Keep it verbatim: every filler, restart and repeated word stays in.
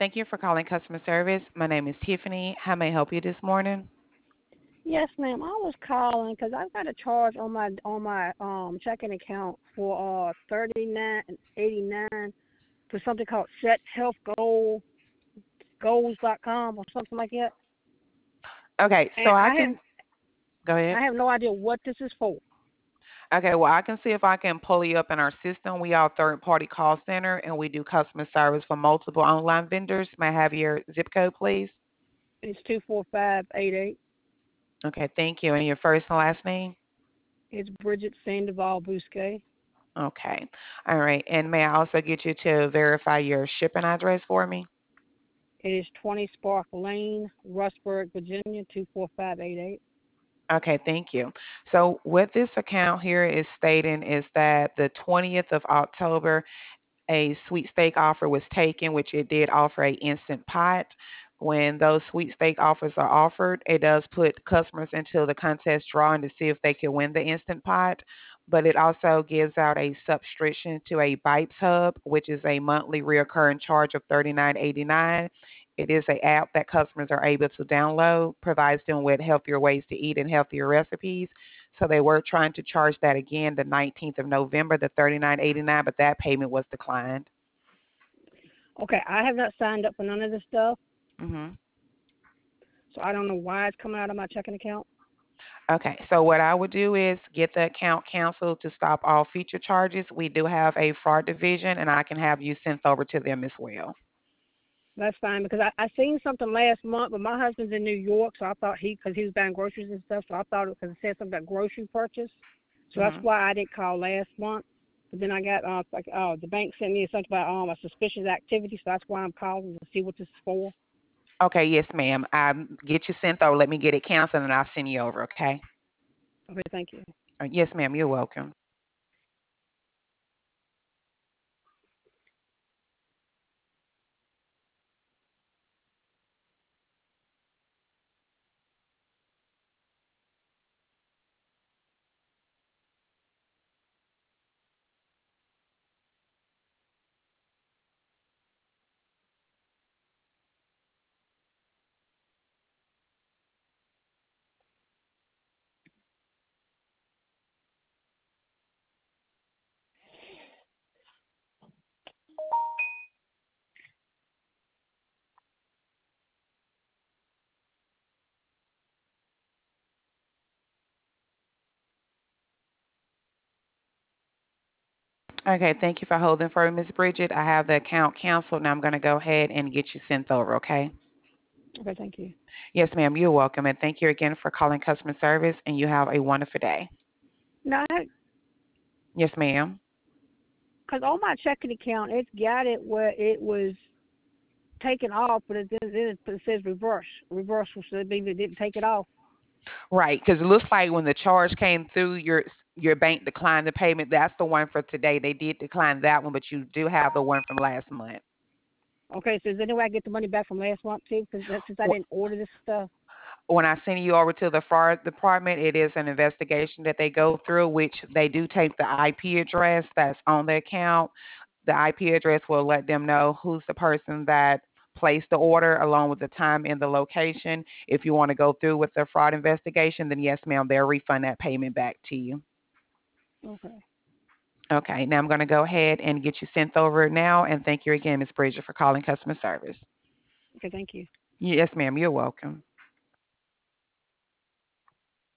Thank you for calling customer service. My name is Tiffany. How may I help you this morning? Yes, ma'am. I was calling because I've got a charge on my on my um checking account for uh thirty nine eighty nine for something called Set Health Goal Goals dot com or something like that. Okay, so And I I have can go ahead. I have no idea what this is for. Okay, well, I can see if I can pull you up in our system. We are a third party call center and we do customer service for multiple online vendors. May I have your zip code, please? It's two four five eight eight. Okay, thank you. And your first and last name? It's Bridget Sandoval Bousquet. Okay. All right. And may I also get you to verify your shipping address for me? It is twenty Spark Lane, Rustburg, Virginia two four five eight eight. Okay, thank you. So what this account here is stating is that the twentieth of October, a sweepstake offer was taken, which it did offer a instant pot. When those sweepstake offers are offered, it does put customers into the contest drawing to see if they can win the instant pot. But it also gives out a subscription to a Bites Hub, which is a monthly recurring charge of thirty-nine eighty-nine. It is an app that customers are able to download, provides them with healthier ways to eat and healthier recipes. So they were trying to charge that again the nineteenth of November, the thirty-nine eighty-nine, but that payment was declined. Okay, I have not signed up for none of this stuff, hmm so I don't know why it's coming out of my checking account. Okay, so what I would do is get the account canceled to stop all future charges. We do have a fraud division, and I can have you sent over to them as well. That's fine because I, I seen something last month, but my husband's in New York, so I thought he, because he was buying groceries and stuff, so I thought it, because it said something about grocery purchase, so that's hmm why I didn't call last month. But then I got uh like uh the bank sent me something about um a suspicious activity, so that's why I'm calling to see what this is for. Okay, yes, ma'am. I get you sent over. Let me get it canceled, and I'll send you over. Okay. Okay, thank you. Uh, Yes, ma'am. You're welcome. Okay, thank you for holding for me, Miss Bridget. I have the account canceled. Now I'm going to go ahead and get you sent over. Okay. Okay, thank you. Yes, ma'am. You're welcome, and thank you again for calling customer service. And you have a wonderful day. Now, Yes, ma'am. because on my checking account, it's got it where it was taken off, but it, then it it says reverse, reversal, so it means it didn't take it off. Right, because it looks like when the charge came through, your your bank declined the payment. That's the one for today. They did decline that one, but you do have the one from last month. Okay, so is there any way I get the money back from last month too? Because since I didn't order this stuff. When I send you over to the fraud department, it is an investigation that they go through, which they do take the I P address that's on the account. The I P address will let them know who's the person that placed the order along with the time and the location. If you want to go through with the fraud investigation, then yes, ma'am, they'll refund that payment back to you. Okay. Okay, now I'm going to go ahead and get you sent over now, and thank you again, Miss Bridger, for calling customer service. Okay, thank you. Yes, ma'am, you're welcome.